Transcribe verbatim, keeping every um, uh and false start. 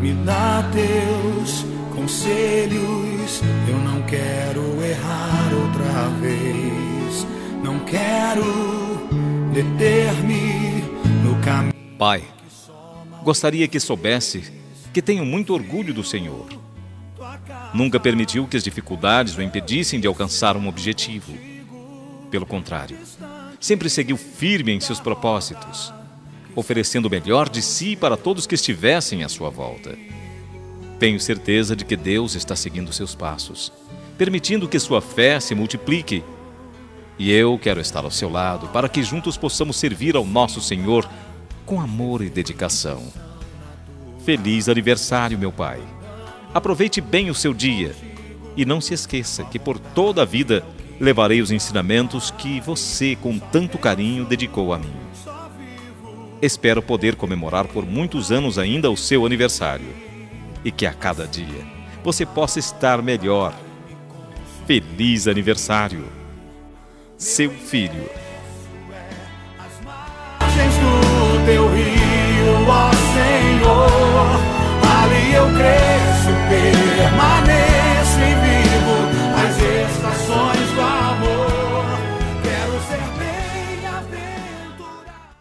me dá teus conselhos. Eu não quero errar outra vez, não quero deter-me no caminho. Pai, gostaria que soubesse que tenho muito orgulho do Senhor. Nunca permitiu que as dificuldades o impedissem de alcançar um objetivo. Pelo contrário, sempre seguiu firme em seus propósitos, oferecendo o melhor de si para todos que estivessem à sua volta. Tenho certeza de que Deus está seguindo seus passos, permitindo que sua fé se multiplique. E eu quero estar ao seu lado para que juntos possamos servir ao nosso Senhor com amor e dedicação. Feliz aniversário, meu pai. Aproveite bem o seu dia e não se esqueça que por toda a vida levarei os ensinamentos que você com tanto carinho dedicou a mim. Espero poder comemorar por muitos anos ainda o seu aniversário e que a cada dia você possa estar melhor. Feliz aniversário, seu filho.